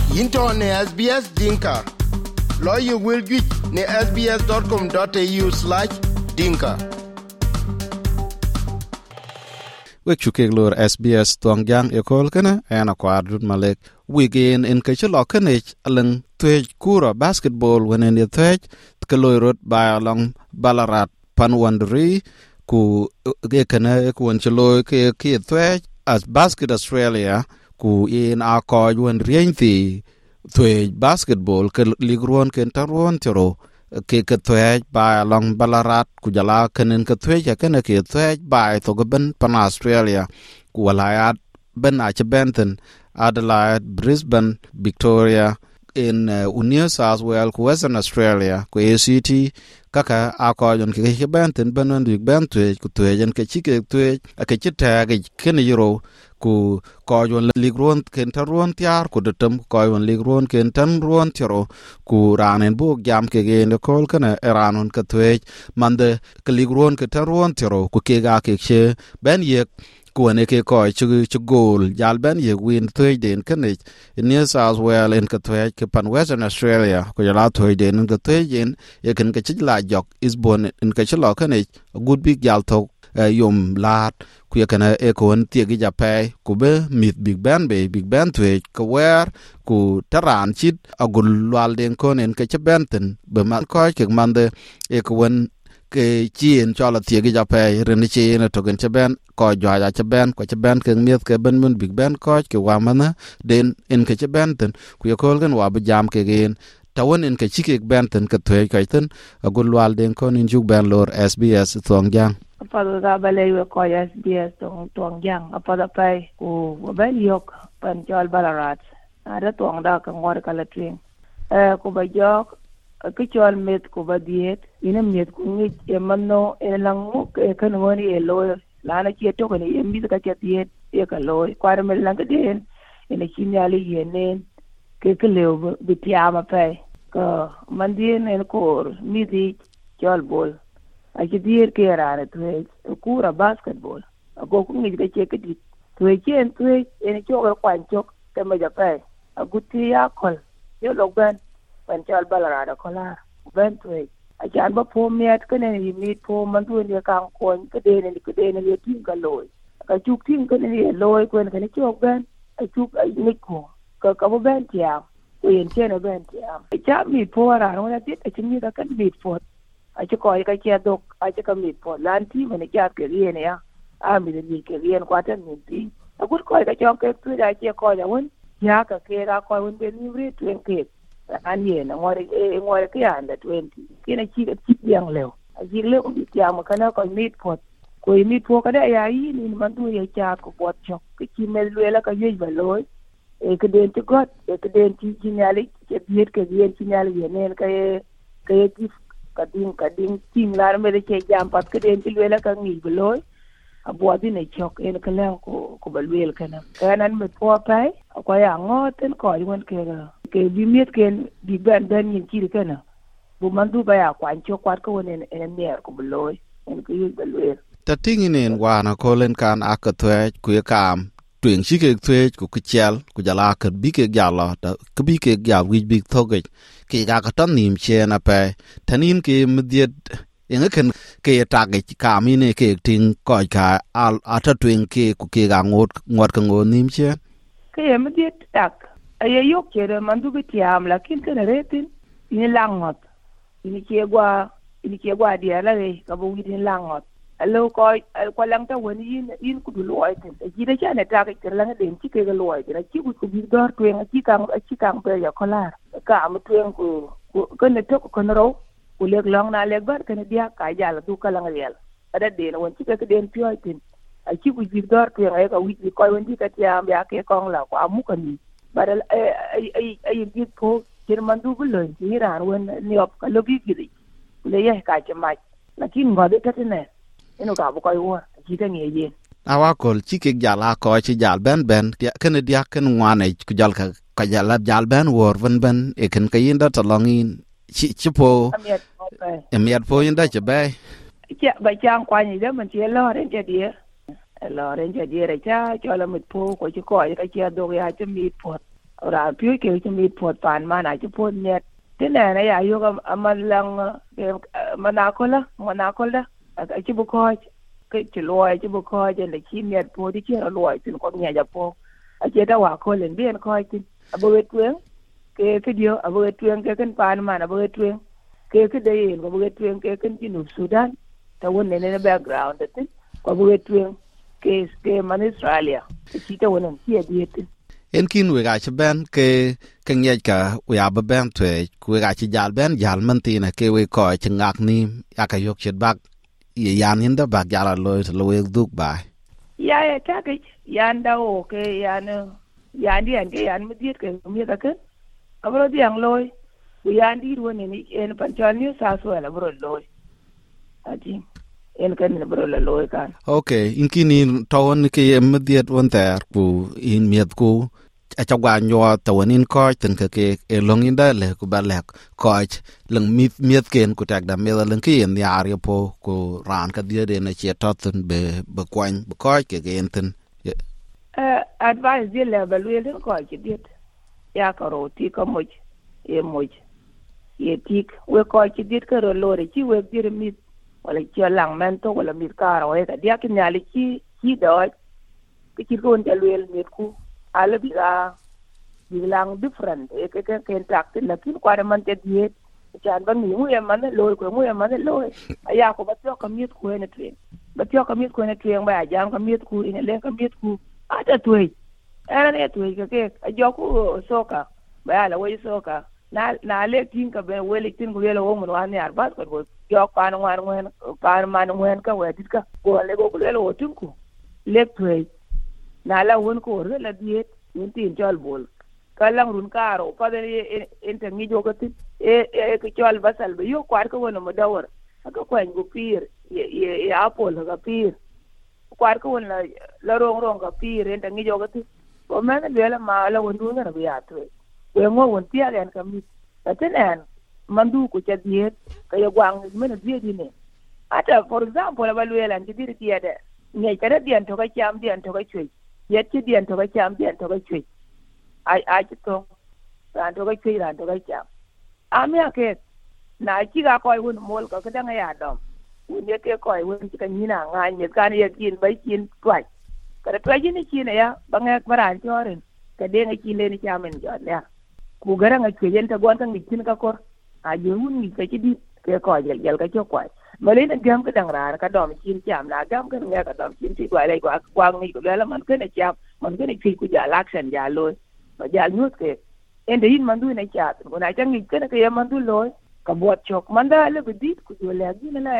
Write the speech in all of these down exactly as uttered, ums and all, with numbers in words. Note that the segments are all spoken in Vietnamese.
into ne S B S Dinka. Lawyer will get ne s b s dot com dot a u slash dinka. We chukek lor S B S tuang jang ekol kana ana kwadut malek weekend in kachelo kanech alang twej kura basketball when in the twej tkeloy rot by along Ballarat Panwandri ku gekana ku anchelo ke ke twej as Basket Australia ku in akoj wen rienti twej basketball ke ligron ken taron tero ke ke twej by along Ballarat ku jala kenen ke twej kana ke twej by to gaben pan Australia ku walayat ben ache Benton Adelaide Brisbane Victoria in uh, New South Wales ku Western Australia ku A C T kaka akojon ke ke Benton benon dik ben twej ku twejen ke chike twej ke chitage ken euro ku kojon ligron ken taron tiar ku detem kojon ligron ken tan ron tiro ku ranen bu jam ke gen kol kana eranon ke twej mande ke ligron ke taron tiro ku ke ga ke che ben yek ku ne ke ko chu chu gol jal ben ye win twej den kanich in New South Wales in ke twej ke pan Western Australia ku jala twej den ke twej in ye ken ke chila jok is born in ke chilo kanich good big jal to yom lat ku ye kana e ko on tie gi jape ku be mit big band be big band twej ku wer ku taran chit agul lwal den kon en ke chbenten be man ko ke mande e ko won ke chien chola tie gi jape ren chien to gen chben ko jwa ja chben ko chben ke miet ke ben mun big band ko ke wa mana den en ke chbenten ku ye kol gen wa be jam ke gen tawon en ke chike benten ke twej kaiten agul lwal den kon in juk ben lor S B S thong jang apado da bale we ko S B S tong tong jang apado pai ku ben yok pan jol Ballarat ada tong da ka ngor kala twing eh ku ba jok ke chol met ku ba diet ina met ku ngi e manno e langu e kan ngoni e lo la na ke to ni e mi ka ke diet e ka lo kwar me lang den ina kinyali yenen ke ke le bi tiama pai ka mandien en kor mi di chol bol a ke diet ke rare twej kura basketball a go ku ngi ke ke di twej ken twej en choga kwan chok ke ma ja pai a guti ya kol yo logan pan chal Ballarat kola ben twej a jan ba po miet ke ne mi po man tu ne kan kon ke de ne ke de ne tin ka loy ka chuk tin ke ne loy ko ne ke chok ben a chuk a ni ko ka ka bo ben tia ko yen chen ben tia a cha mi po ra no na tit a chimi ka kan mi po a che ko ka che dok a che ka mi po lan ti me ne cha ke ri ne ya a mi ne ke ri en kwa tan mi ti a gut ko ka chok ke tu da che ko ja won ya ka ke ra ko won ben mi ri twen ke an ye na ngore e ngore ke anda twenty kina chi ka chi yang leo a chi leo bi tia ma kana ko mit pot ko mit po ka da ya yi ni man tu ye cha ko pot chok ke chi mel le la ka ye ba loy e ke den ti got e ke den ti nyali ke biet ke yen ti nyali ye ne ka ye ka ye ti ka din ka din tim lar me de che jam pat ke den ti le la ka ngi ba loy a bo di ne chok en ka la ko ko ba le kana kanan me po pai ko ya ngoten ko won ke ke bi miet ken bi ben ben yin kiri kana bu man du ba ya kwan cho kwat ko ne en mer ko bloy en ko yu bloy ta tinginen wana kolen kan akatwe ku yakam twing chike twe ku kichel ku jala ka bi ke jala ta ku bi ke ja wi bi thoge ke ga ka tan nim che na pe tanin ke mdiet en ken ke tage ka mi ne ke ting ko ka al ata twing ke ku ke ga ngot ngot ka ngot nim che ke mdiet tak aye yok chere mandu bitiam lakin kana retin ni langot ni kiegwa ni kiegwa dia la re ka bu ni langot allo ko ko lang ta woni yin yin ku du loy ten ji da chane ta ke lang den ti ke loy ra chi ku ku bi dor twen chi kang chi kang pe ya kolar ka am twen ku ko ne to ko no ro ku lek long na lek bar kana dia ka jala du ka lang riel ada den won chi ke den pyo ten a chi ku bi dor twen ai ka wi ko won ti ka tiam ya ke kong la ko amu ka ni badal ay ay ay git po kirman du bulo ni ran won ni op ka logi gidi le ye ka chama lakin ngode tatene eno ka bu ko yo ji ta ngi ye awa kol chike jala ko chi jal ben ben ya ken dia ken ngwane ku jal ka ka jala jal ben wor ben ben e ken ka yinda to longin chi chi po emiat po yinda che be che ba chang kwa ni de man che lo ren che dia lo ren che dia re cha cho la mit po ko chi ko ka che do ya che mi po ra piu ke chi mit pot pan ma na chi pot net tin na na ya yo ga aman lang manakola manakola a chi bu ko ke chi loy chi bu ko je le chi net po ti chi loy tin ko nya ja po a che ta wa ko len bien ko tin a bu wet wen ke video a bu wet wen ke kan pan ma na bu wet wen ke ke de yin ko bu wet wen ke kan Junub Sudan ta won ne ne background tin ko bu wet wen ke ke man Australia chi ta won chi di tin en kin we ga che ben ke ke nya ka we a ba ben twe ku ga chi jal ben jal man ti na ke we ko chi ngak ni ya ka yok chet bak ye yan in da bak jala lo lo we duk ba ya ya ta ke yan da o ke yan yan di an ke yan mi dit ke mi ka ke abro di ang loy ku yan di won ni en pan chan ni sa so la bro loy ati en kan ni bro la loy kan okay in kin in tawon ke mi dit won ter ku in miet ku a cha gwa nyo tawon in ko tin ke ke e long in da le ku ba le ko leng mit miet ken ku tak da me leng ki en yar yo po ku ran ka die de na che tot be be kwan be ko ke gen tin eh advice di le ba lu le ko ki dit ya ka ro ti ko mo e mo ye tik we ko ki dit ka ro lo re ki we dir mit wala ki lang men to wala mit ka ro e ka dia ki nyali ki ki do ki ki ko ntel wel mit ku ala bi ga bi lang different e ke ke ken tak tin la kin kwa man te diet chan ba mi mu e man lo ko mu e man lo aya ko ba to ka mit ku ne tren ba to ka mit ku ne tren ba jam ka mit ku ine le ka mit ku ata tuwe era ne tuwe ke ke ajo ku soka ba la we soka na na le tin ka be we le tin ku le wo mun wa ne arba ko yo pa no wan wen pa man wen ka we ditka ko le go ku le wo tin ku le tuwe na la won ko re la diet un tin jol bol kalang run karo pa de en te ngi jo ko tin e e ke jol basal be yo kwar ko wono mo dawar ka ko en gu pir ye ye apol ga pir kwar ko won la la rong rong ka pir en te ngi jo ko tin ko men le la ma la won du na be atwe we ngo won ti alen ka mi ta tenen mandu ko cha diet ka yo gwang men diet ni ata for example ba le lan ti dir ti ade ngai ka dian to ka cham dian to ka chwe yet ti dian to ka cham dian to ka chwe ai ai to ran to ka chwe ran to ka cham amya ke na chi ga ko won mol ka ka dang ya dom ne ke ko won ti ka ni na ngai ne ka ne yin bai kin twai ka twai ni chi ne ya bang ek maran choren ka de ngai chi le ni chamen jo ya ku gara ngai ke yen ta gon ka ngi kin ka kor a je won ni ka chi di ke ko jel jel ka cho kwai ma le na gam ka dang ra ka dom kin cham na gam ka ngai ka dom kin ti kwai lai kwa kwang ni ko le man ke na cham man ke ni chi ku ja laksan ja lo ma ja nyut ke en de yin man du na cha ko na cha ngi ke na ke man du lo ka bot chok man da le bi ku jo le gi na la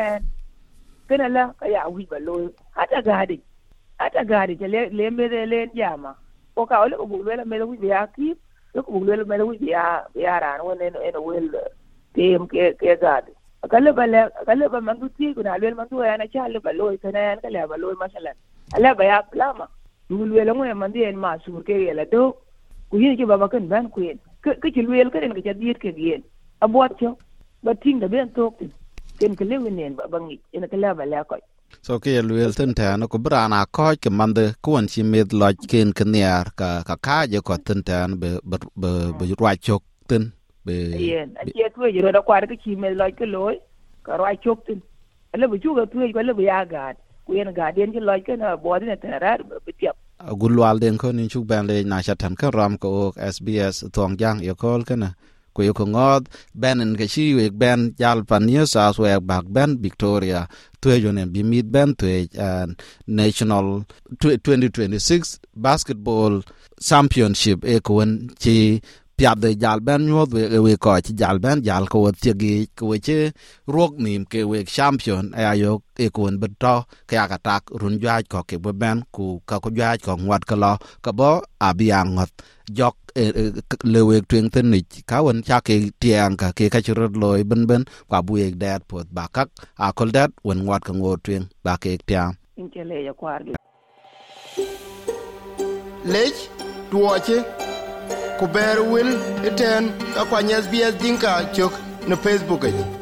ke na la ka ya wi ba lo ata ga di ata ga di le le me le jama o ka ole ko bu le me wi ya ki ko bu le me wi ya ya ran won en en wel tem ke ke ga di ka le ba le ka le ba man du ti ku na le man du ya na cha le ba lo ka na ka le ba lo masalan ala ba ya plama du le le mo man di en ma sur ke le do ku yin ki baba kan ban ku yin ke ki le ka en ka diet ke yin abot cho ba ting da ben tok ken ke le wen ba bangi en ka le ba le ko so ke luel ten ta no ko brana ko ke mande kuon chi med loj ken kniar ka ka ka je ko ten ta be be be rwa chok ten be yen a che tu je ro kwar ke chi med loj ke loy ka rwa chok ten le bu chu ga tu ko le bu ya ga ku yen ga den ke loj ke na bo den ta ra be tiap gulwal den ko ni chuk ban le na chatan ka ram ko S B S tong jang yo kol kana ko yo ko ngod benen ke chi we ben jal pan New South Wales bak ben Victoria tuyo ne bi mid ben tuyo national twenty twenty-six basketball championship e ko won chi piap de jal ben nyod we we ko chi jal ben jal ko ti gi ko che rok nim ke we champion ayo e ko won beto ke aka tak run jaj ko ke ben ku ka ko jaj ko ngwat ka lo ka bo abiang ngot jok le we twen ten ni ka won cha ke tiang ka ke ka chirot loy ben ben kwa bu ek dat pot bakak a kol dat won ngwat ka ngot twen ba ke tiang in ke le ya kwar gi lech tuoche ku ber wil iten ka kwa S B S Dinka chok na Facebook.